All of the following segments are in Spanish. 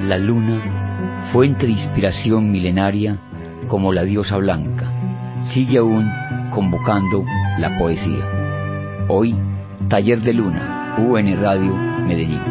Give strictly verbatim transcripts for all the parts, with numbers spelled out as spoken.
La luna, fuente de inspiración milenaria como la diosa blanca, sigue aún convocando la poesía. Hoy, Taller de Luna, U N Radio, Medellín.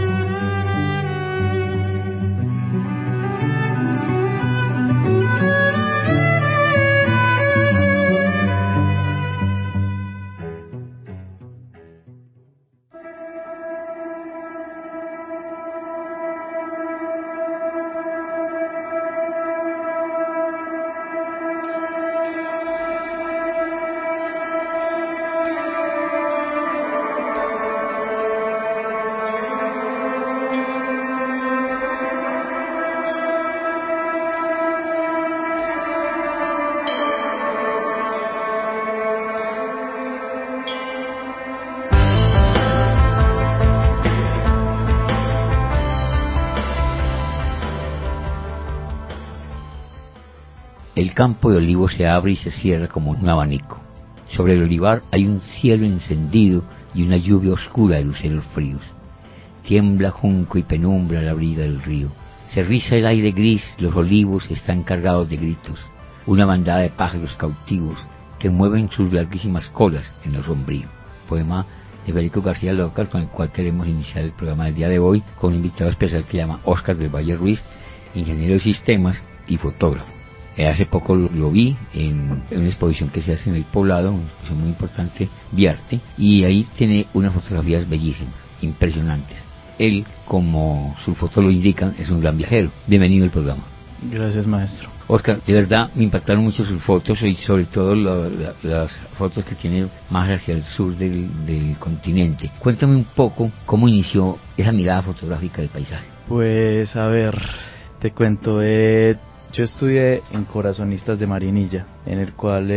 El campo de olivos se abre y se cierra como un abanico. Sobre el olivar hay un cielo encendido y una lluvia oscura de luceros fríos. Tiembla junco y penumbra a la orilla del río. Se riza el aire gris, los olivos están cargados de gritos. Una bandada de pájaros cautivos que mueven sus larguísimas colas en el sombrío. Poema de Federico García Lorca, con el cual queremos iniciar el programa del día de hoy, con un invitado especial que se llama Óscar del Valle Ruiz, ingeniero de sistemas y fotógrafo. Hace poco lo, lo vi en, en una exposición que se hace en el Poblado, una exposición muy importante de arte, y ahí tiene unas fotografías bellísimas, impresionantes. Él, como sus fotos lo indican, es un gran viajero. Bienvenido al programa. Gracias, maestro. Óscar, de verdad me impactaron mucho sus fotos y sobre todo la, la, las fotos que tiene más hacia el sur del, del continente. Cuéntame un poco cómo inició esa mirada fotográfica del paisaje. Pues a ver, te cuento, eh, yo estudié en Corazonistas de Marinilla, en el cual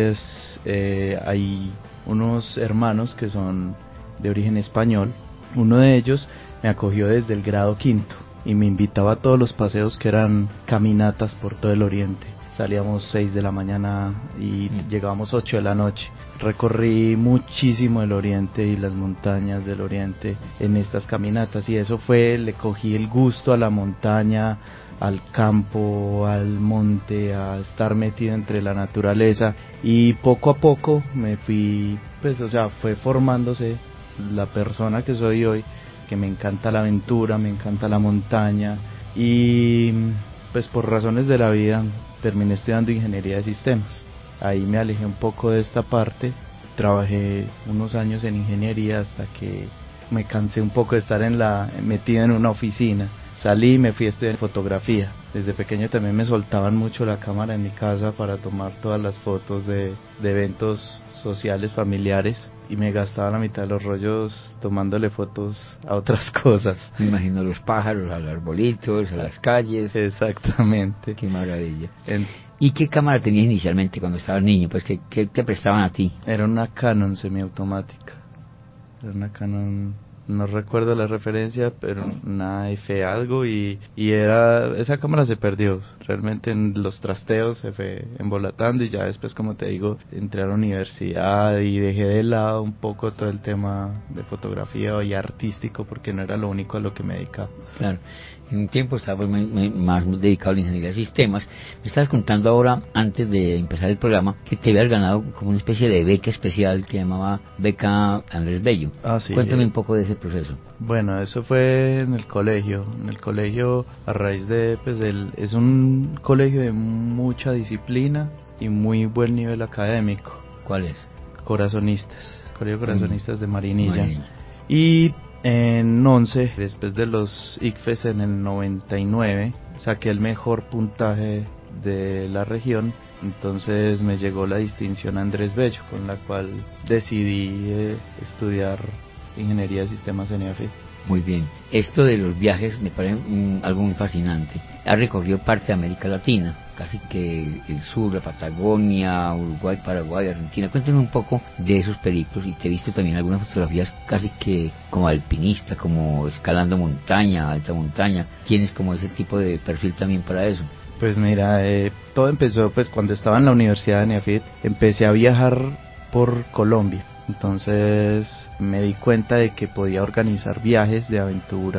es, eh, hay unos hermanos que son de origen español. Uno de ellos me acogió desde el grado quinto y me invitaba a todos los paseos que eran caminatas por todo el oriente. Salíamos seis de la mañana y mm. llegábamos ocho de la noche. Recorrí muchísimo el oriente y las montañas del oriente en estas caminatas, y eso fue, le cogí el gusto a la montaña, al campo, al monte, a estar metido entre la naturaleza, y poco a poco me fui, pues o sea, fue formándose la persona que soy hoy, que me encanta la aventura, me encanta la montaña, y pues por razones de la vida terminé estudiando ingeniería de sistemas. Ahí me alejé un poco de esta parte, trabajé unos años en ingeniería hasta que me cansé un poco de estar en la metido en una oficina. Salí y me fui a estudiar fotografía. Desde pequeño también me soltaban mucho la cámara en mi casa para tomar todas las fotos de, de eventos sociales, familiares, y me gastaba la mitad de los rollos tomándole fotos a otras cosas. Me imagino los pájaros, a los arbolitos, a las calles. Exactamente. Qué maravilla. En, ¿Y qué cámara tenías inicialmente cuando estabas niño? Pues ¿qué, qué te prestaban a ti? Era una Canon semiautomática. Era una Canon, no recuerdo la referencia, pero una F algo, y, y era, esa cámara se perdió, realmente en los trasteos se fue embolatando, y ya después, como te digo, entré a la universidad y dejé de lado un poco todo el tema de fotografía y artístico, porque no era lo único a lo que me dedicaba. Claro. En un tiempo estaba más dedicado a la ingeniería de sistemas. Me estabas contando ahora, antes de empezar el programa, que te habías ganado como una especie de beca especial que llamaba Beca Andrés Bello. Ah, sí. Cuéntame un poco de ese proceso. Bueno, eso fue en el colegio. En el colegio, a raíz de, pues, del, es un colegio de mucha disciplina y muy buen nivel académico. ¿Cuál es? Corazonistas. Colegio Corazonistas mm. de Marinilla. Marinilla. Y en once, después de los I C F E S en el noventa y nueve, saqué el mejor puntaje de la región. Entonces me llegó la distinción Andrés Bello, con la cual decidí eh, estudiar ingeniería de sistemas en E A F I T. Muy bien. Esto de los viajes me parece un, algo muy fascinante. Ha recorrido parte de América Latina, casi que el sur, la Patagonia, Uruguay, Paraguay, Argentina. Cuéntame un poco de esos periplos, y te he visto también algunas fotografías casi que como alpinista, como escalando montaña, alta montaña. ¿Tienes como ese tipo de perfil también para eso? Pues mira, eh, todo empezó pues cuando estaba en la universidad de N E A F I T. Empecé a viajar por Colombia. Entonces me di cuenta de que podía organizar viajes de aventura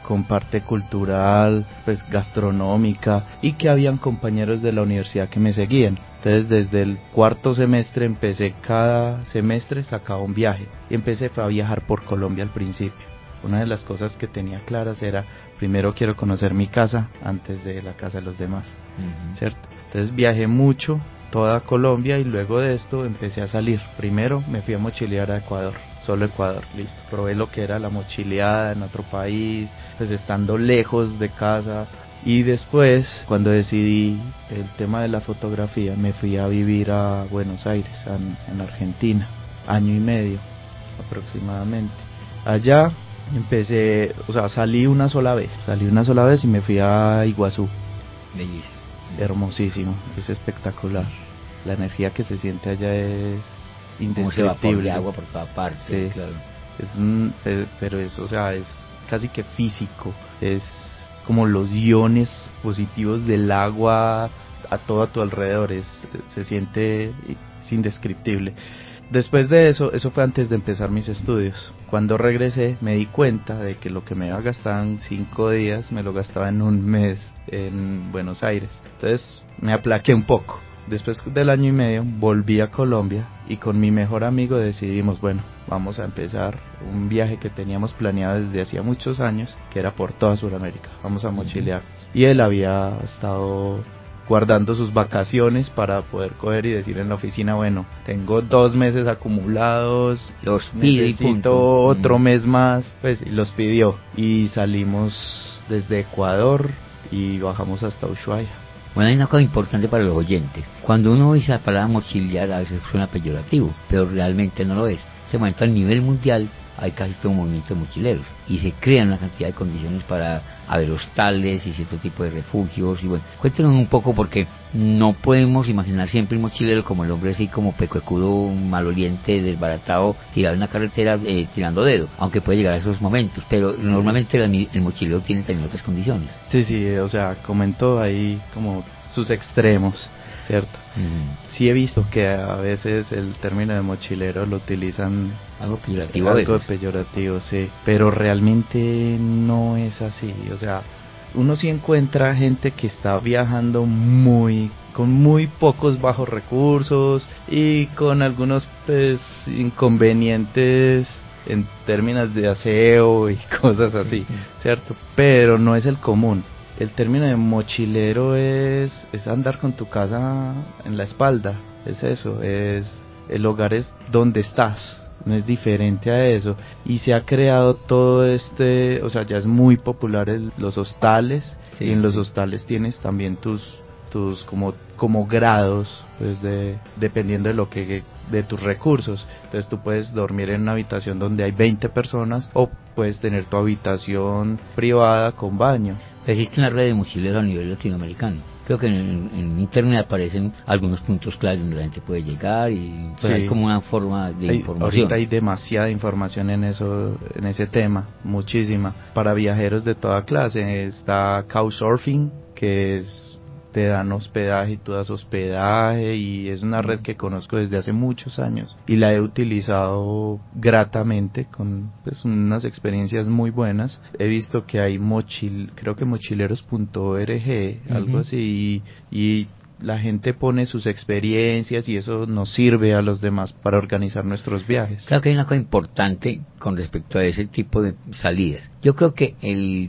con parte cultural, pues gastronómica, y que habían compañeros de la universidad que me seguían. Entonces desde el cuarto semestre empecé, cada semestre sacaba un viaje y empecé a viajar por Colombia al principio. Una de las cosas que tenía claras era, primero quiero conocer mi casa antes de la casa de los demás, uh-huh. ¿cierto? Entonces viajé mucho, toda Colombia, y luego de esto empecé a salir. Primero me fui a mochilear a Ecuador, solo Ecuador, listo. Probé lo que era la mochileada en otro país, pues estando lejos de casa. Y después, cuando decidí el tema de la fotografía, me fui a vivir a Buenos Aires, en, en Argentina, año y medio aproximadamente. Allá empecé, o sea, salí una sola vez, salí una sola vez y me fui a Iguazú. Bellísimo. Hermosísimo, es espectacular. La energía que se siente allá es indescriptible. Como se agua por toda parte, sí, claro. Es un, pero es, o sea, es casi que físico, es como los iones positivos del agua a todo a tu alrededor, es, se siente, es indescriptible. Después de eso, eso fue antes de empezar mis estudios. Cuando regresé me di cuenta de que lo que me iba a gastar en cinco días me lo gastaba en un mes en Buenos Aires. Entonces me aplaqué un poco. Después del año y medio volví a Colombia y con mi mejor amigo decidimos, bueno, vamos a empezar un viaje que teníamos planeado desde hacía muchos años, que era por toda Sudamérica. Vamos a mochilear. Y él había estado guardando sus vacaciones para poder coger y decir en la oficina, bueno, tengo dos meses acumulados, los necesito otro mm. mes más, pues, y los pidió. Y salimos desde Ecuador y bajamos hasta Ushuaia. Bueno, hay una cosa importante para los oyentes. Cuando uno dice la palabra mochilear, a veces suena peyorativo, pero realmente no lo es. En este momento, a nivel mundial, hay casi todo un movimiento de mochileros y se crean una cantidad de condiciones para haber hostales y cierto tipo de refugios. Y bueno, cuéntenos un poco, porque no podemos imaginar siempre un mochilero como el hombre así como pecuecudo, maloliente, desbaratado, tirado en la carretera, eh, tirando dedo, aunque puede llegar a esos momentos, pero normalmente el, el mochilero tiene también otras condiciones. Sí, sí, o sea, comentó ahí como sus extremos, ¿cierto? Uh-huh. Sí he visto que a veces el término de mochilero lo utilizan algo peyorativo, algo peyorativo, sí, pero realmente no es así. O sea, uno sí encuentra gente que está viajando muy con muy pocos bajos recursos y con algunos pues inconvenientes en términos de aseo y cosas así, uh-huh. ¿cierto? Pero no es el común. El término de mochilero es, es andar con tu casa en la espalda, es eso, es el hogar es donde estás, no es diferente a eso. Y se ha creado todo este, o sea, ya es muy popular el, los hostales, sí, y en los sí. hostales tienes también tus tus como como grados, pues de dependiendo de lo que de tus recursos. Entonces tú puedes dormir en una habitación donde hay veinte personas o puedes tener tu habitación privada con baño. Existe una red de mochileros a nivel latinoamericano. Creo que en, en internet aparecen algunos puntos claves donde la gente puede llegar y pues sí. hay como una forma de hay, información. Ahorita hay demasiada información en eso, en ese tema, muchísima. Para viajeros de toda clase está Couchsurfing, que es te dan hospedaje y tú das hospedaje, y es una red que conozco desde hace muchos años y la he utilizado gratamente con pues unas experiencias muy buenas. He visto que hay mochil, creo que mochileros punto org, uh-huh. algo así, y, y la gente pone sus experiencias y eso nos sirve a los demás para organizar nuestros viajes. Claro que hay una cosa importante con respecto a ese tipo de salidas. Yo creo que el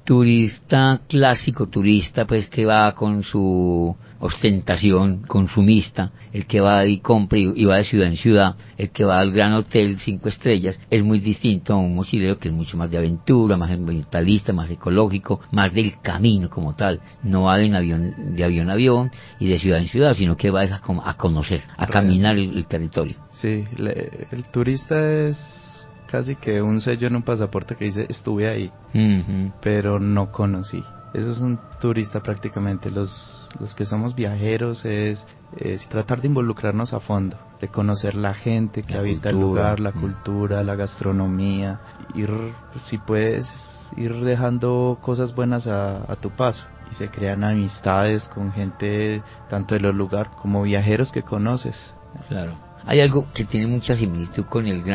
turista clásico, turista pues que va con su ostentación consumista, el que va y compra y, y va de ciudad en ciudad, el que va al gran hotel cinco estrellas, es muy distinto a un mochilero que es mucho más de aventura, más ambientalista, más ecológico, más del camino como tal. No va de avión, de avión a avión y de ciudad en ciudad, sino que va a, a conocer, a caminar el, el territorio. Sí, le, el turista es casi que un sello en un pasaporte que dice estuve ahí, uh-huh. pero no conocí. Eso es un turista prácticamente. Los los que somos viajeros es, es tratar de involucrarnos a fondo, de conocer la gente que la habita cultura. el lugar, la uh-huh. cultura, la gastronomía, ir, si puedes, ir dejando cosas buenas a, a tu paso. Y se crean amistades con gente tanto de los lugares como viajeros que conoces. Claro. Hay algo que tiene mucha similitud con el gran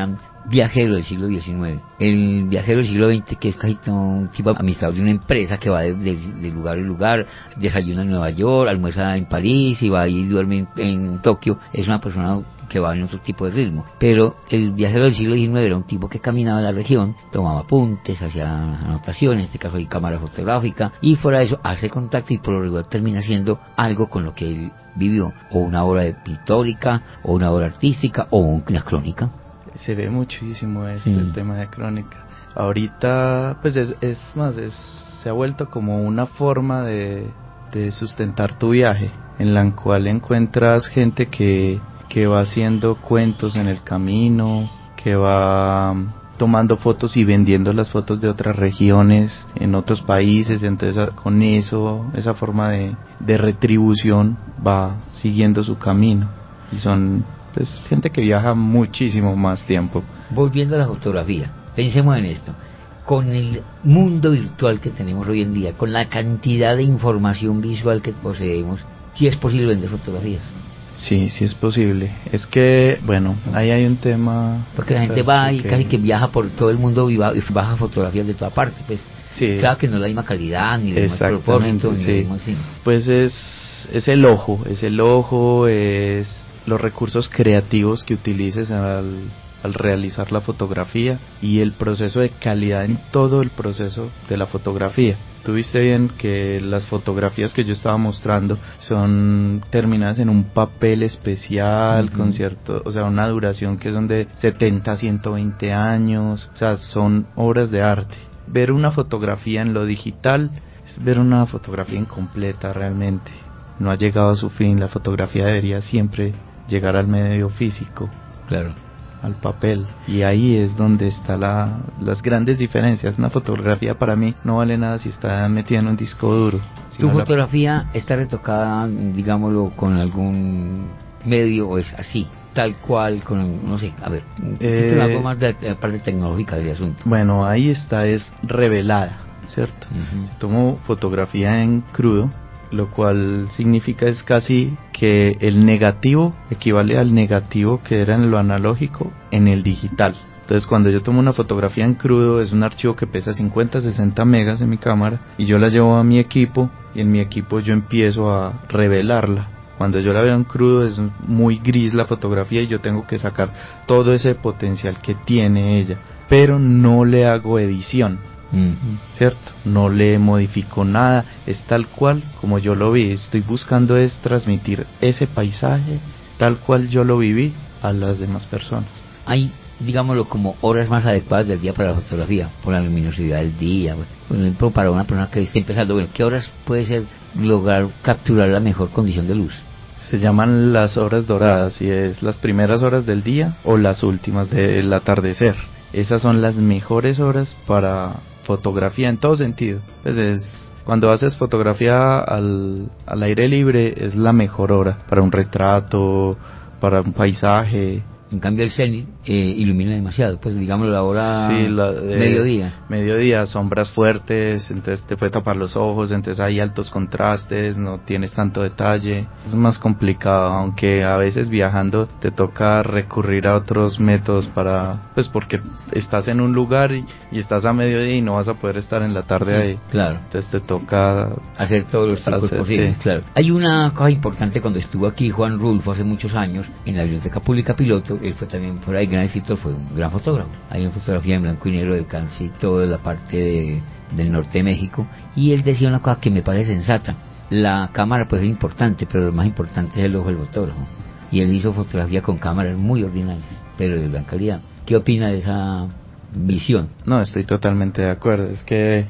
viajero del siglo diecinueve. El viajero del siglo veinte, que es casi un tipo administrador de una empresa que va de, de, de lugar en lugar, desayuna en Nueva York, almuerza en París y va y duerme en, en Tokio, es una persona que va en otro tipo de ritmo. Pero el viajero del siglo diecinueve era un tipo que caminaba en la región, tomaba apuntes, hacía anotaciones, en este caso hay cámara fotográfica, y fuera de eso hace contacto y por lo regular termina haciendo algo con lo que él vivió, o una obra pictórica, o una obra artística, o una crónica. Se ve muchísimo este Sí. el tema de crónica. Ahorita, pues es, es más, es, se ha vuelto como una forma de, de sustentar tu viaje, en la cual encuentras gente que, que va haciendo cuentos en el camino, que va tomando fotos y vendiendo las fotos de otras regiones en otros países. Entonces con eso, esa forma de, de retribución va siguiendo su camino, y son pues gente que viaja muchísimo más tiempo. Volviendo a la fotografía, pensemos en esto. Con el mundo virtual que tenemos hoy en día, con la cantidad de información visual que poseemos, sí es posible vender fotografías. Sí, sí es posible. Es que, bueno, ahí hay un tema... Porque la gente va y que... casi que viaja por todo el mundo y, va, y baja fotografías de toda parte, pues. Sí. Claro que no es la misma calidad, ni el mismo propósito, ni sí. el mismo, sí. Pues es, es el ojo, es el ojo, es los recursos creativos que utilices al, al realizar la fotografía, y el proceso de calidad en todo el proceso de la fotografía. Tuviste bien que las fotografías que yo estaba mostrando son terminadas en un papel especial, uh-huh, con cierto, o sea, una duración que son de setenta a ciento veinte años, o sea, son obras de arte. Ver una fotografía en lo digital es ver una fotografía incompleta realmente. No ha llegado a su fin. La fotografía debería siempre llegar al medio físico. Claro. Al papel, y ahí es donde está la, las grandes diferencias. Una fotografía para mí no vale nada si está metida en un disco duro. ¿Tu fotografía la... está retocada, digámoslo, con algún medio, o es así, tal cual, con, no sé, a ver, eh, algo más de la parte tecnológica del asunto? Bueno, ahí está, es revelada, ¿cierto? Uh-huh. Tomo fotografía en crudo, lo cual significa es casi que el negativo equivale al negativo que era en lo analógico en el digital. Entonces cuando yo tomo una fotografía en crudo, es un archivo que pesa cincuenta, sesenta megas en mi cámara, y yo la llevo a mi equipo, y en mi equipo yo empiezo a revelarla. Cuando yo la veo en crudo es muy gris la fotografía, y yo tengo que sacar todo ese potencial que tiene ella, pero no le hago edición, mm. ¿cierto? No le modifico nada, es tal cual como yo lo vi. Estoy buscando es transmitir ese paisaje tal cual yo lo viví a las demás personas. Hay, digámoslo, como horas más adecuadas del día para la fotografía, por la luminosidad del día. Por ejemplo, para una persona que esté empezando, bueno, ¿qué horas puede ser lograr capturar la mejor condición de luz? Se llaman las horas doradas, y es las primeras horas del día o las últimas del atardecer. Esas son las mejores horas para fotografía en todo sentido. Pues es, cuando haces fotografía al, al aire libre, es la mejor hora para un retrato, para un paisaje. En cambio el cenit eh, ilumina demasiado, pues digamos la hora sí, la, eh, mediodía. Mediodía, sombras fuertes, entonces te puede tapar los ojos, entonces hay altos contrastes, no tienes tanto detalle, es más complicado, aunque a veces viajando te toca recurrir a otros métodos para, pues porque estás en un lugar y, y estás a mediodía y no vas a poder estar en la tarde sí, ahí. Claro. Entonces te toca hacer todos los trucos posibles, sí. Claro. Hay una cosa importante cuando estuvo aquí Juan Rulfo hace muchos años en la Biblioteca Pública Piloto. Él fue también por ahí gran escritor, fue un gran fotógrafo. Hay una fotografía en blanco y negro de casi toda la parte de, del norte de México, y él decía una cosa que me parece sensata: la cámara pues es importante, pero lo más importante es el ojo del fotógrafo. Y él hizo fotografía con cámaras muy ordinarias, pero de gran calidad. ¿Qué opina de esa visión? No, estoy totalmente de acuerdo. Es que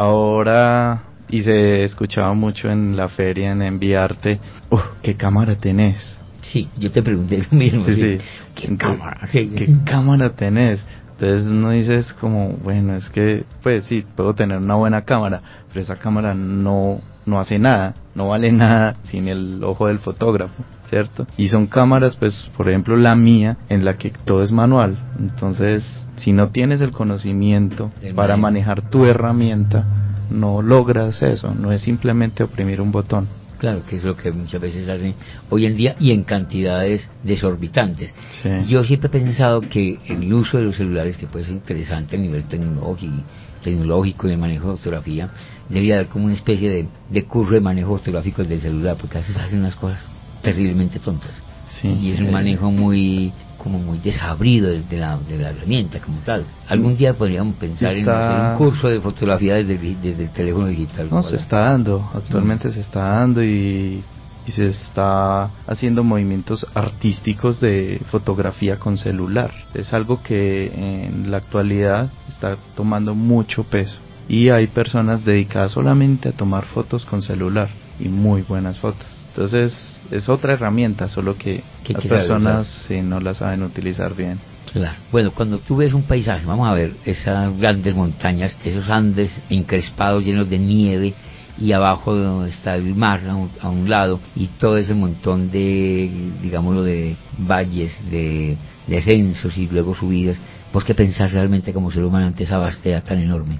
ahora, y se escuchaba mucho en la feria, en Enviarte, uh, ¿qué cámara tenés? Sí, yo te pregunté lo mismo. Sí, sí. sí. ¿Qué Entonces, cámara? Sí. ¿Qué cámara tenés? Entonces no dices como, bueno, es que, pues sí, puedo tener una buena cámara, pero esa cámara no, no hace nada, no vale nada sin el ojo del fotógrafo, ¿cierto? Y son cámaras, pues, por ejemplo, la mía, en la que todo es manual. Entonces, si no tienes el conocimiento el para manejar tu herramienta, no logras eso, no es simplemente oprimir un botón. Claro, que es lo que muchas veces hacen hoy en día y en cantidades desorbitantes. Sí. Yo siempre he pensado que el uso de los celulares, que puede ser interesante a nivel tecnológico, tecnológico y el manejo de fotografía, debería dar como una especie de, de curso de manejo fotográfico del celular, porque a veces hacen unas cosas terriblemente tontas. Sí, y es un eh, manejo muy como muy desabrido de, de, la, de la herramienta como tal. Algún día podríamos pensar está, en hacer un curso de fotografía desde, desde el teléfono digital. No, se está dando, actualmente mm. se está dando y, y se está haciendo movimientos artísticos de fotografía con celular. Es algo que en la actualidad está tomando mucho peso y hay personas dedicadas solamente a tomar fotos con celular y muy buenas fotos. Entonces es otra herramienta, solo que ¿Qué las personas sí, no la saben utilizar bien. Claro. Bueno, cuando tú ves un paisaje, vamos a ver esas grandes montañas, esos Andes encrespados llenos de nieve, y abajo está el mar a un, a un lado, y todo ese montón de, digámoslo, de valles, de descensos y luego subidas, ¿vos qué pensás realmente como ser humano ante esa vastedad tan enorme?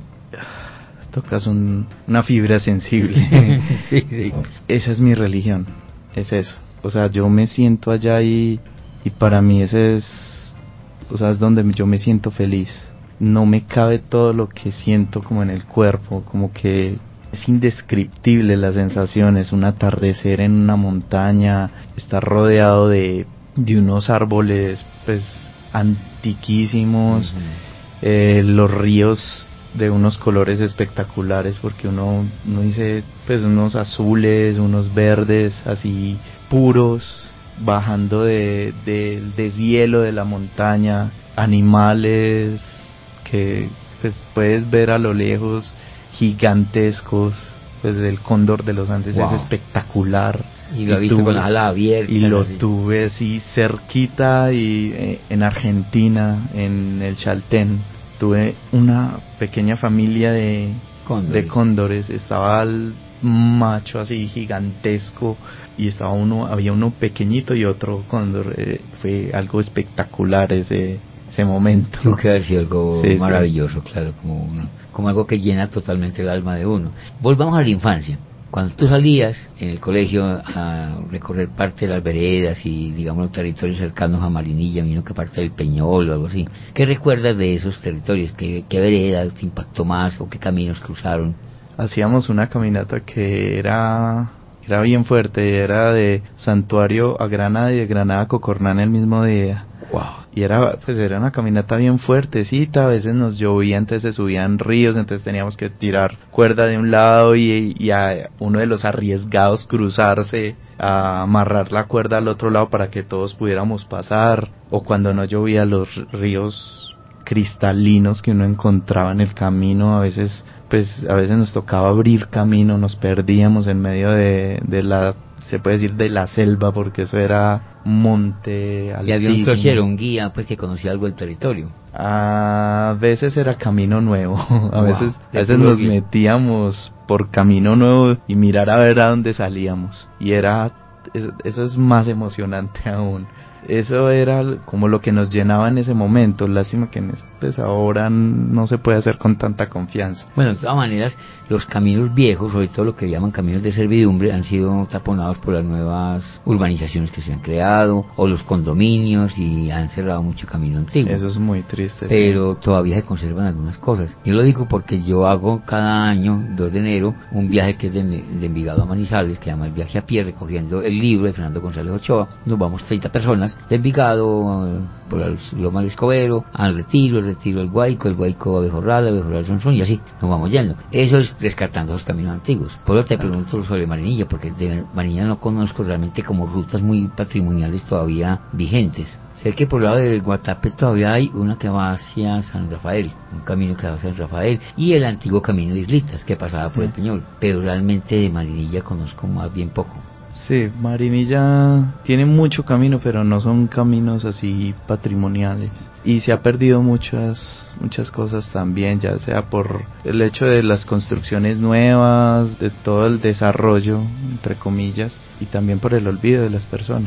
Tocas un, una fibra sensible. Sí, sí. Esa es mi religión, es eso. O sea, yo me siento allá y, y para mí ese es, o sea, es donde yo me siento feliz. No me cabe todo lo que siento como en el cuerpo, como que es indescriptible la sensación. Es un atardecer en una montaña, estar rodeado de, de unos árboles, pues, antiquísimos, uh-huh. eh, los ríos de unos colores espectaculares, porque uno, uno dice pues unos azules, unos verdes así puros, bajando de, de, del deshielo de la montaña, animales que pues puedes ver a lo lejos, gigantescos, pues el cóndor de los Andes. Wow. Es espectacular. Y lo he visto con la ala abierta. Y lo así. tuve así cerquita y eh, en Argentina, en el Chaltén. Tuve una pequeña familia de cóndores. de cóndores, estaba el macho así gigantesco y estaba uno, había uno pequeñito y otro cóndor. Eh, fue algo espectacular ese ese momento. Tuvo que haber sido algo sí, maravilloso, sí. claro, como uno, como algo que llena totalmente el alma de uno. Volvamos a la infancia. Cuando tú salías en el colegio a recorrer parte de las veredas y, digamos, los territorios cercanos a Marinilla, vino que parte del Peñol o algo así, ¿qué recuerdas de esos territorios? ¿Qué, qué veredas te impactó más o qué caminos cruzaron? Hacíamos una caminata que era, era bien fuerte, era de Santuario a Granada y de Granada a Cocornán el mismo día. Wow. Y era, pues era una caminata bien fuertecita, a veces nos llovía, entonces se subían ríos, entonces teníamos que tirar cuerda de un lado y, y a uno de los arriesgados cruzarse, a amarrar la cuerda al otro lado para que todos pudiéramos pasar, o cuando no llovía los ríos cristalinos que uno encontraba en el camino, a veces, pues a veces nos tocaba abrir camino, nos perdíamos en medio de, de la, se puede decir de la selva, porque eso era monte altísimo. Y había un trochero, un guía, pues que conocía algo del territorio. A veces era camino nuevo, a wow, veces, a veces nos bien. metíamos por camino nuevo y mirar a ver a dónde salíamos. Y era, eso, eso es más emocionante aún. Eso era como lo que nos llenaba en ese momento. Lástima que pues ahora no se puede hacer con tanta confianza. Bueno, de todas maneras, los caminos viejos, sobre todo lo que llaman caminos de servidumbre, han sido taponados por las nuevas urbanizaciones que se han creado, o los condominios, y han cerrado mucho camino antiguo. Eso es muy triste. Pero sí. todavía se conservan algunas cosas. Yo lo digo porque yo hago cada año, dos de enero, un viaje que es de, de Envigado a Manizales, que se llama el viaje a pie, recogiendo el libro de Fernando González Ochoa. Nos vamos treinta personas de Envigado, por el Loma del Escobero, al Retiro, el Retiro al Guayco, el Guayco a Bejorral, a Bejorral al Sonsón, y así nos vamos yendo. Eso es rescatando los caminos antiguos. Por eso te pregunto sobre Marinilla, porque de Marinilla no conozco realmente como rutas muy patrimoniales todavía vigentes. Sé que por el lado del Guatapé todavía hay una que va hacia San Rafael, un camino que va hacia San Rafael, y el antiguo camino de Islitas, que pasaba por el Peñol. Pero realmente de Marinilla conozco más bien poco. Sí, Marinilla tiene mucho camino, pero no son caminos así patrimoniales. Y se ha perdido muchas muchas cosas también, ya sea por el hecho de las construcciones nuevas, de todo el desarrollo, entre comillas, y también por el olvido de las personas.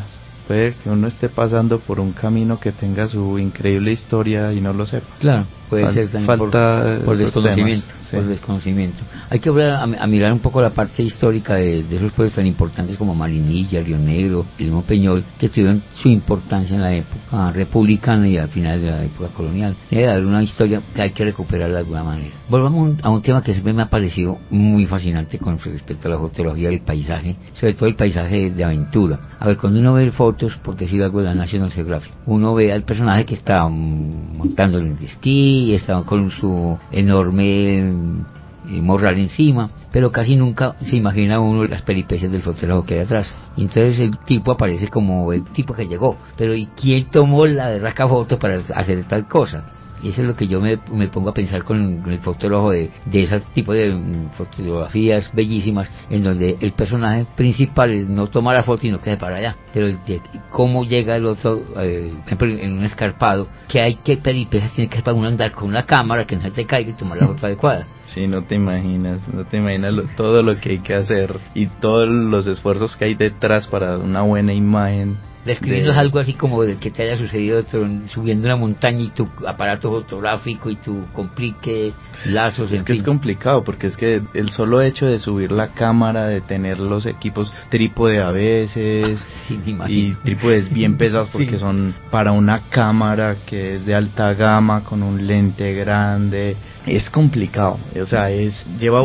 puede que uno esté pasando por un camino que tenga su increíble historia y no lo sepa. Claro, puede Fal- ser también falta por, por desconocimiento, temas, sí. por desconocimiento. Hay que hablar, a, a mirar un poco la parte histórica de, de esos pueblos tan importantes como Marinilla, Río Negro, el mismo Peñol, que tuvieron su importancia en la época republicana y al final de la época colonial. Debe haber una historia que hay que recuperar de alguna manera. Volvamos un, a un tema que siempre me ha parecido muy fascinante con respecto a la fotografía del paisaje, sobre todo el paisaje de aventura. A ver, cuando uno ve fotos, por decir algo, de la National Geographic, uno ve al personaje que está um, montando en el esquí, está con su enorme eh, morral encima, pero casi nunca se imagina uno las peripecias del fotógrafo que hay atrás. Y entonces el tipo aparece como el tipo que llegó, pero ¿y quién tomó la berraca foto para hacer tal cosa? Y eso es lo que yo me, me pongo a pensar con, con el fotógrafo de, de ese tipo de um, fotografías bellísimas, en donde el personaje principal no toma la foto y no queda para allá, pero el de cómo llega el otro, eh, por ejemplo en un escarpado, que hay que peripecias tiene que para uno andar con una cámara que no se te caiga y tomar la foto adecuada. Sí, no te imaginas, no te imaginas lo, todo lo que hay que hacer y todos los esfuerzos que hay detrás para una buena imagen. Describirnos de... algo así como de que te haya sucedido subiendo una montaña y tu aparato fotográfico y tu complique lazos. Es en que fin. es complicado porque es que el solo hecho de subir la cámara, de tener los equipos trípode a veces Sí, me y imagino. trípodes bien pesados porque Sí. son para una cámara que es de alta gama con un lente grande. Es complicado, o sea, es lleva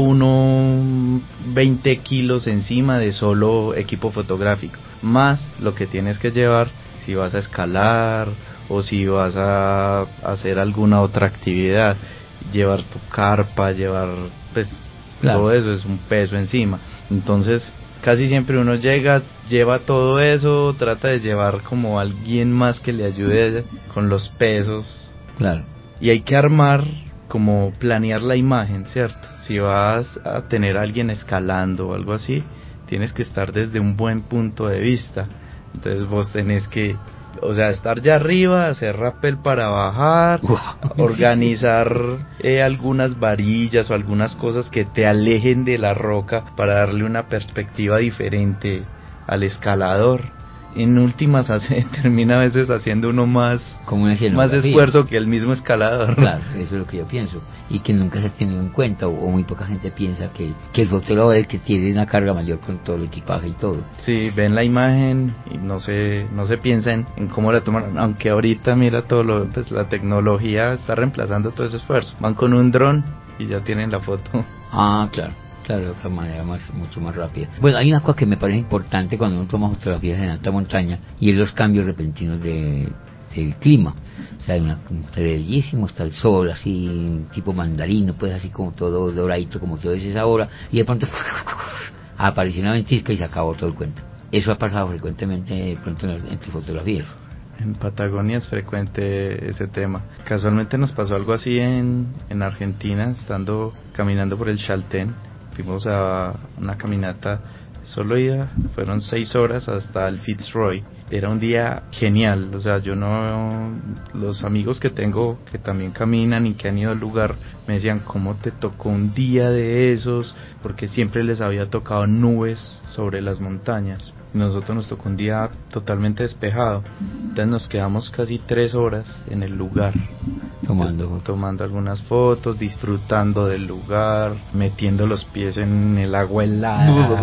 uno veinte kilos encima de solo equipo fotográfico, más lo que tienes que llevar si vas a escalar o si vas a hacer alguna otra actividad, llevar tu carpa, llevar, pues, claro, todo eso es un peso encima. Entonces, casi siempre uno llega, lleva todo eso, trata de llevar como alguien más que le ayude con los pesos. Claro. Y hay que armar, como planear la imagen, ¿cierto? Si vas a tener a alguien escalando o algo así, tienes que estar desde un buen punto de vista. Entonces vos tenés que, o sea, estar ya arriba, hacer rappel para bajar, wow, organizar eh, algunas varillas o algunas cosas que te alejen de la roca para darle una perspectiva diferente al escalador. En últimas hace, termina a veces haciendo uno más, como una más esfuerzo que el mismo escalador. Claro, eso es lo que yo pienso, y que nunca se ha tenido en cuenta, o, o muy poca gente piensa que, que el fotógrafo es el que tiene una carga mayor con todo el equipaje y todo. Sí, ven la imagen y no se, no se piensa en, en cómo la toman, aunque ahorita mira todo lo, pues la tecnología está reemplazando todo ese esfuerzo. Van con un dron y ya tienen la foto. Ah, claro. Claro, de otra manera más, mucho más rápida. Bueno, hay una cosa que me parece importante cuando uno toma fotografías en alta montaña, y es los cambios repentinos de, del clima. O sea, una, se ve bellísimo, está el sol así, tipo mandarino, pues así como todo doradito, como tú dices ahora, y de pronto apareció una ventisca y se acabó todo el cuento. Eso ha pasado frecuentemente de pronto en, en tus fotografías. En Patagonia es frecuente ese tema. Casualmente nos pasó algo así en, en Argentina, estando caminando por el Chaltén. Fuimos a una caminata, solo ida, fueron seis horas hasta el Fitzroy. Era un día genial, o sea, yo no, los amigos que tengo que también caminan y que han ido al lugar me decían, ¿cómo te tocó un día de esos? Porque siempre les había tocado nubes sobre las montañas. Nosotros nos tocó un día totalmente despejado, entonces nos quedamos casi tres horas en el lugar, tomando tomando algunas fotos, disfrutando del lugar, metiendo los pies en el agua helada.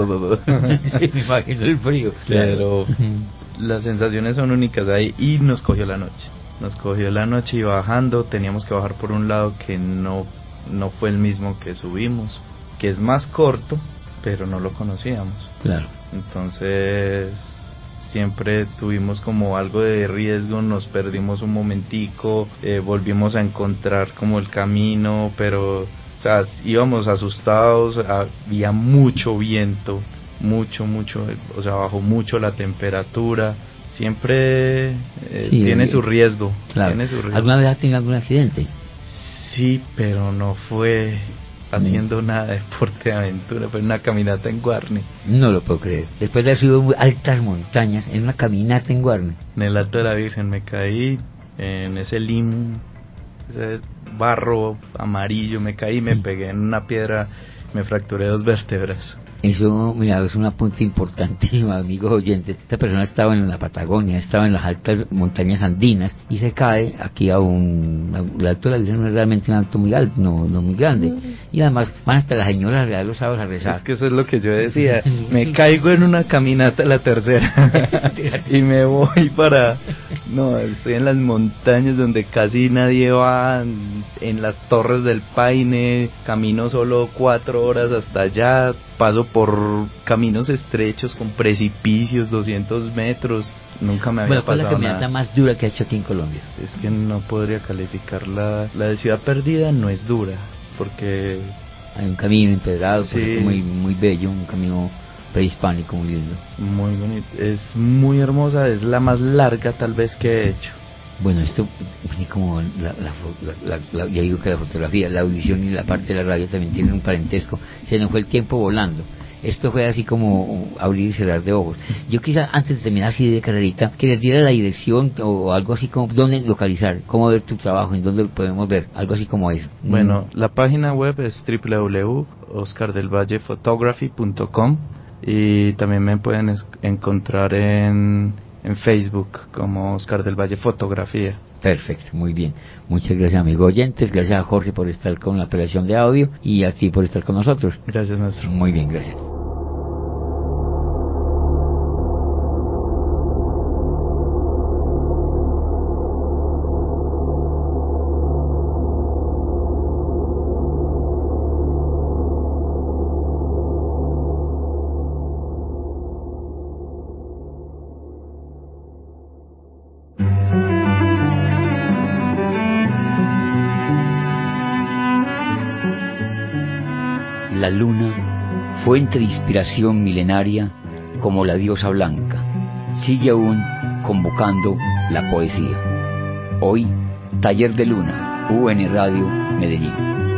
Sí, me imagino el frío. Pero las sensaciones son únicas ahí, y nos cogió la noche. Nos cogió la noche y bajando teníamos que bajar por un lado que no no fue el mismo que subimos, que es más corto, pero no lo conocíamos. Claro. Entonces siempre tuvimos como algo de riesgo, nos perdimos un momentico, eh, volvimos a encontrar como el camino, pero o sea, íbamos asustados, había mucho viento, mucho, mucho, o sea, bajó mucho la temperatura, siempre eh, sí, tiene eh, su riesgo, claro. tiene su riesgo. ¿Alguna vez has tenido algún accidente? Sí, pero no fue haciendo nada de deporte de aventura, fue una caminata en Guarne. No lo puedo creer. Después de haber subido muy altas montañas, en una caminata en Guarne. En el Alto de la Virgen me caí, en ese lim, ese barro amarillo, me caí, sí. Me pegué en una piedra, me fracturé dos vértebras. Eso, mira, es un apunte importantísimo, amigos oyentes. Esta persona estaba en la Patagonia, estaba en las altas montañas andinas y se cae aquí a un... A, el alto de la isla no es realmente un alto muy alto, no, no muy grande. Y además van hasta las señoras de los sábados a rezar. Es que eso es lo que yo decía. Me caigo en una caminata la tercera y me voy para... No, estoy en las montañas donde casi nadie va, en las Torres del Paine, camino solo cuatro horas hasta allá, paso por caminos estrechos con precipicios, doscientos metros, nunca me había bueno, pasado nada. ¿Cuál es la caminata nada. más dura que ha hecho aquí en Colombia? Es que no podría calificarla, la de Ciudad Perdida no es dura, porque... Hay un camino empedrado, sí, por eso muy, muy bello, un camino prehispánico muy lindo. Muy bonito, es muy hermosa, es la más larga tal vez que he hecho. Bueno, esto como la, la, la, la, ya digo que la fotografía, la audición y la parte de la radio también tienen un parentesco. Se nos fue el tiempo volando. Esto fue así como abrir y cerrar de ojos. Yo quizá antes de terminar así de carrerita, que les diera la dirección o algo así como dónde localizar, cómo ver tu trabajo, en dónde lo podemos ver, algo así como eso. Bueno, mm. la página web es doble u doble u doble u punto oscar del valle photography punto com y también me pueden es- encontrar en, en Facebook como Oscar del Valle Fotografía. Perfecto, muy bien. Muchas gracias, amigos oyentes. Gracias a Jorge por estar con la operación de audio y a ti por estar con nosotros. Gracias, maestro. Muy bien, gracias. La luna, fuente de inspiración milenaria como la diosa blanca, sigue aún convocando la poesía. Hoy, Taller de Luna, U N Radio, Medellín.